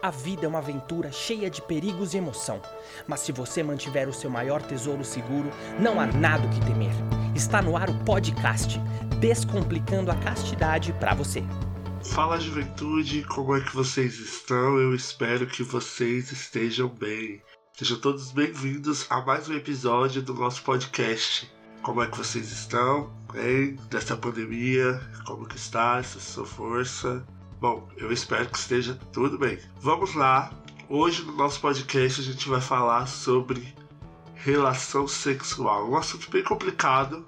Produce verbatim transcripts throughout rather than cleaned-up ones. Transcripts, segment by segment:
A vida é uma aventura cheia de perigos e emoção. Mas se você mantiver o seu maior tesouro seguro, não há nada o que temer. Está no ar o podcast, descomplicando a castidade pra você. Fala, juventude, como é que vocês estão? Eu espero que vocês estejam bem. Sejam todos bem-vindos a mais um episódio do nosso podcast. Como é que vocês estão? Bem? Dessa pandemia, como que está essa sua força? Bom, eu espero que esteja tudo bem. Vamos lá. Hoje no nosso podcast a gente vai falar sobre relação sexual. Um assunto bem complicado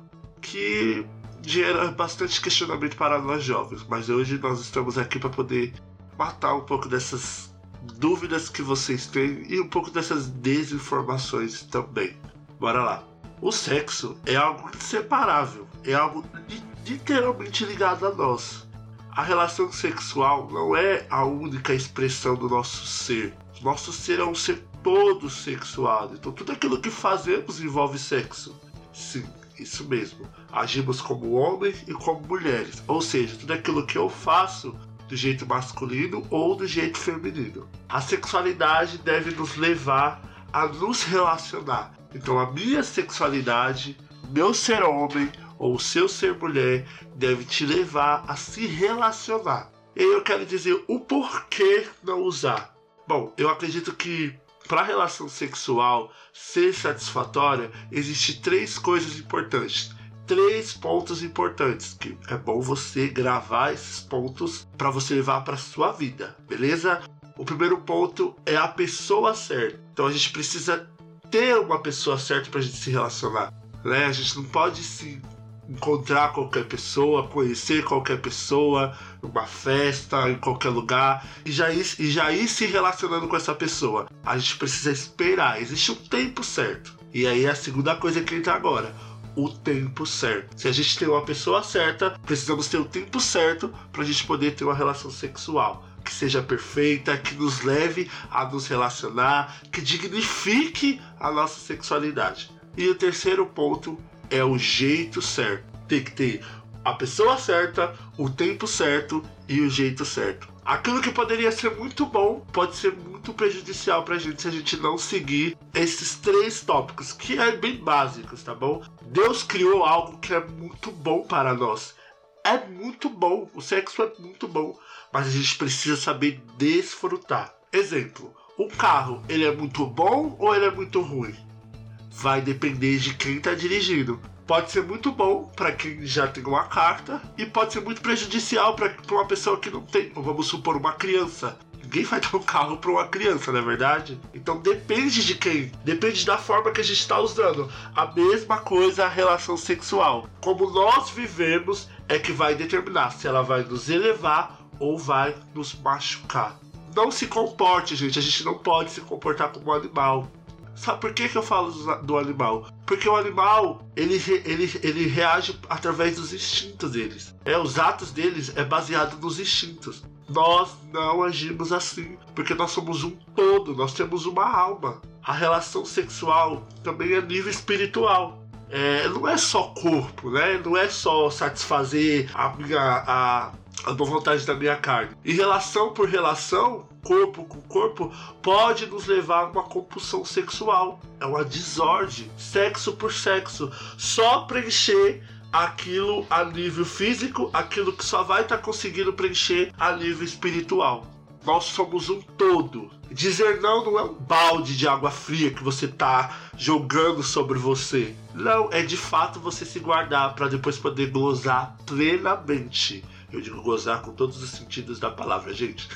que gera bastante questionamento para nós jovens. Mas hoje nós estamos aqui para poder matar um pouco dessas dúvidas que vocês têm e um pouco dessas desinformações também. Bora lá. O sexo é algo inseparável, é algo literalmente ligado a nós. A relação sexual não é a única expressão do nosso ser. Nosso ser é um ser todo sexuado, então tudo aquilo que fazemos envolve sexo. Sim, isso mesmo. Agimos como homens e como mulheres, ou seja, tudo aquilo que eu faço do jeito masculino ou do jeito feminino. A sexualidade deve nos levar a nos relacionar. Então a minha sexualidade, meu ser homem ou o seu ser mulher deve te levar a se relacionar. E eu quero dizer o porquê não usar. Bom, eu acredito que para a relação sexual ser satisfatória, existem três coisas importantes. Três pontos importantes, que é bom você gravar esses pontos para você levar para sua vida, beleza? O primeiro ponto é a pessoa certa. Então a gente precisa ter uma pessoa certa para a gente se relacionar, né? A gente não pode se encontrar qualquer pessoa, conhecer qualquer pessoa, numa festa, em qualquer lugar, e já, ir, e já ir se relacionando com essa pessoa. A gente precisa esperar, existe um tempo certo. E aí é a segunda coisa que entra agora, o tempo certo. Se a gente tem uma pessoa certa, precisamos ter o tempo certo para a gente poder ter uma relação sexual que seja perfeita, que nos leve a nos relacionar, que dignifique a nossa sexualidade. E o terceiro ponto é o jeito certo. Tem que ter a pessoa certa, o tempo certo e o jeito certo. Aquilo que poderia ser muito bom pode ser muito prejudicial pra gente se a gente não seguir esses três tópicos, que é bem básicos, tá bom? Deus criou algo que é muito bom para nós. É muito bom, o sexo é muito bom, mas a gente precisa saber desfrutar. Exemplo, um carro, ele é muito bom ou ele é muito ruim? Vai depender de quem está dirigindo. Pode ser muito bom para quem já tem uma carta e pode ser muito prejudicial para uma pessoa que não tem. Vamos supor, uma criança. Ninguém vai dar um carro para uma criança, não é verdade? Então depende de quem. Depende da forma que a gente está usando. A mesma coisa a relação sexual. Como nós vivemos é que vai determinar se ela vai nos elevar ou vai nos machucar. Não se comporte, gente. A gente não pode se comportar como um animal. Sabe por que, que eu falo do animal? Porque o animal, ele, ele, ele reage através dos instintos deles. É, os atos deles é baseado nos instintos. Nós não agimos assim, porque nós somos um todo, nós temos uma alma. A relação sexual também é nível espiritual. É, não é só corpo, né? Não é só satisfazer a minha... A, a boa vontade da minha carne. E relação por relação, corpo com corpo, pode nos levar a uma compulsão sexual. É uma desordem. Sexo por sexo. Só preencher aquilo a nível físico, aquilo que só vai estar tá conseguindo preencher a nível espiritual. Nós somos um todo. Dizer não não é um balde de água fria que você está jogando sobre você. Não, é de fato você se guardar para depois poder gozar plenamente. Eu digo gozar com todos os sentidos da palavra, gente.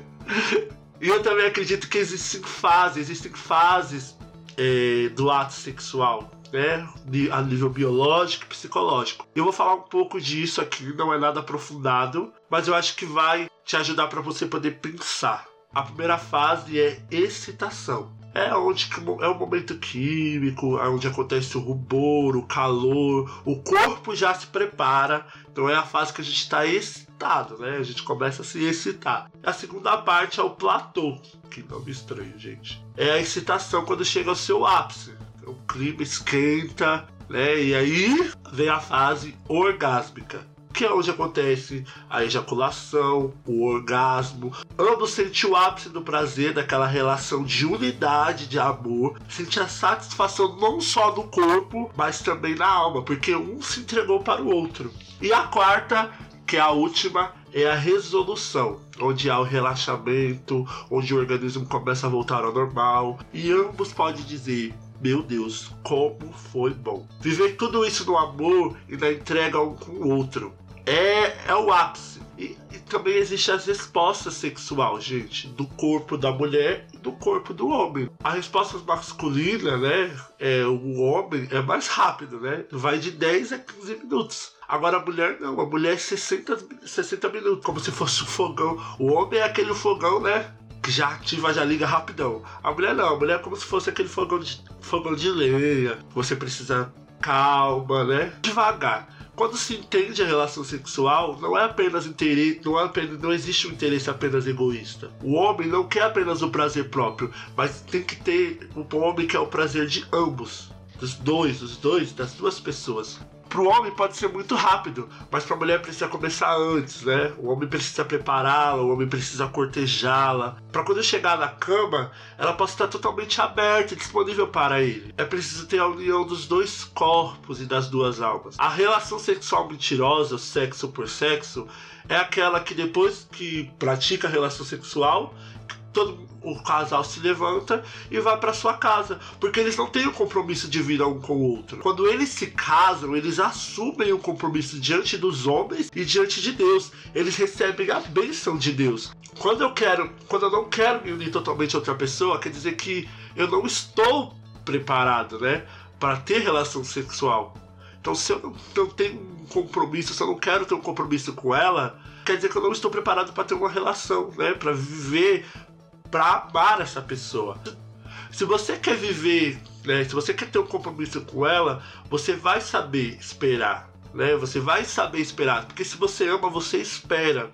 E eu também acredito que existem fases, existem fases é, do ato sexual, né? A nível biológico e psicológico. Eu vou falar um pouco disso aqui, não é nada aprofundado, mas eu acho que vai te ajudar para você poder pensar. A primeira fase é excitação. É onde é o momento químico, é onde acontece o rubor, o calor, o corpo já se prepara. Então é a fase que a gente está excitado, né? A gente começa a se excitar. A segunda parte é o platô, que nome estranho, gente. É a excitação quando chega ao seu ápice. O clima esquenta, né? E aí vem a fase orgásmica. que é onde acontece a ejaculação, o orgasmo. Ambos sentem o ápice do prazer daquela relação de unidade, de amor, sente a satisfação não só no corpo, mas também na alma, porque um se entregou para o outro. E a quarta, que é a última, é a resolução, onde há o relaxamento, onde o organismo começa a voltar ao normal, e ambos podem dizer: meu Deus, como foi bom. Viver tudo isso no amor e na entrega um com o outro é, é o ápice. E, e também existe as respostas sexuais, gente, do corpo da mulher e do corpo do homem. A resposta masculina, né, é, o homem é mais rápido, né, vai de dez a quinze minutos. Agora a mulher não, a mulher é sessenta, sessenta minutos, como se fosse um fogão. O homem é aquele fogão, né, que já ativa, já liga rapidão. A mulher não, a mulher é como se fosse aquele fogão de, fogão de lenha. Você precisa calma, né, devagar. Quando se entende a relação sexual, não é apenas interesse, não, é apenas, não existe um interesse apenas egoísta. O homem não quer apenas o prazer próprio, mas tem que ter, o homem quer o prazer de ambos, dos dois, dos dois, das duas pessoas. Pro homem pode ser muito rápido, mas pra mulher precisa começar antes, né? O homem precisa prepará-la, o homem precisa cortejá-la. Pra quando chegar na cama, ela possa estar totalmente aberta e disponível para ele. É preciso ter a união dos dois corpos e das duas almas. A relação sexual mentirosa, sexo por sexo, é aquela que depois que pratica a relação sexual, todo o casal se levanta e vai para sua casa, porque eles não têm o compromisso de vir um com o outro. Quando eles se casam, eles assumem o compromisso diante dos homens e diante de Deus. Eles recebem a bênção de Deus. Quando eu quero, quando eu não quero me unir totalmente a outra pessoa, quer dizer que eu não estou preparado, né, para ter relação sexual. Então, se eu não, não tenho um compromisso, se eu não quero ter um compromisso com ela, quer dizer que eu não estou preparado para ter uma relação, né, para viver, para amar essa pessoa. Se você quer viver, né, se você quer ter um compromisso com ela, você vai saber esperar, né? Você vai saber esperar, porque se você ama, você espera.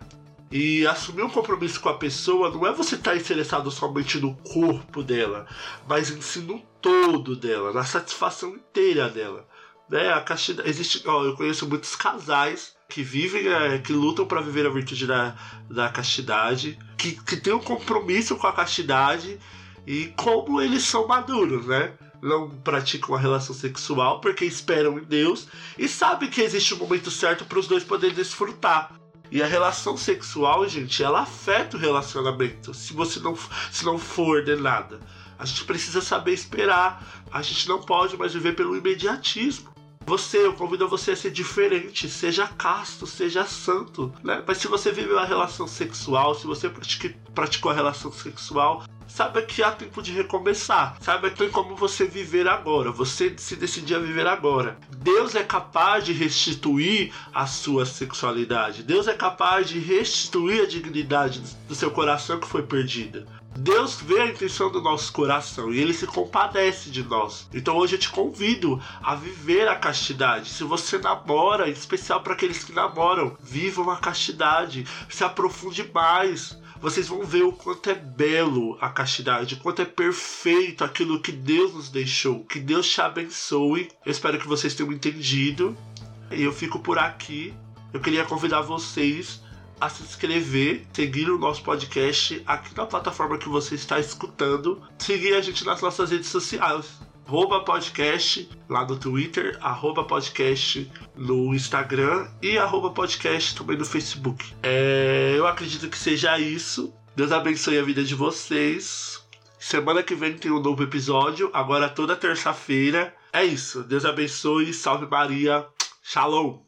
E assumir um compromisso com a pessoa não é você estar interessado somente no corpo dela, mas em si no todo dela, na satisfação inteira dela, né? A castidade, existe, ó, eu conheço muitos casais que vivem, é, que lutam para viver a virtude da, da castidade, que, que tem um compromisso com a castidade, e como eles são maduros, né? Não praticam a relação sexual porque esperam em Deus e sabem que existe um momento certo para os dois poderem desfrutar. E a relação sexual, gente, ela afeta o relacionamento, se você não, se não for ordenada. A gente precisa saber esperar, a gente não pode mais viver pelo imediatismo. Você, eu convido você a ser diferente, seja casto, seja santo, né? Mas se você viveu a relação sexual, se você pratique, praticou a relação sexual, saiba que há tempo de recomeçar. Saiba que tem como você viver agora, você se decidir a viver agora. Deus é capaz de restituir a sua sexualidade. Deus é capaz de restituir a dignidade do seu coração que foi perdida. Deus vê a intenção do nosso coração e Ele se compadece de nós. Então hoje eu te convido a viver a castidade. Se você namora, em especial para aqueles que namoram, vivam a castidade, se aprofunde mais. Vocês vão ver o quanto é belo a castidade, o quanto é perfeito aquilo que Deus nos deixou. Que Deus te abençoe. Eu espero que vocês tenham entendido. E eu fico por aqui. Eu queria convidar vocês a se inscrever, seguir o nosso podcast aqui na plataforma que você está escutando, seguir a gente nas nossas redes sociais, arroba podcast lá no Twitter, arroba podcast no Instagram e arroba podcast também no Facebook. É, eu acredito que seja isso. Deus abençoe a vida de vocês. Semana que vem tem um novo episódio, agora toda terça-feira. É isso, Deus abençoe, salve Maria, shalom!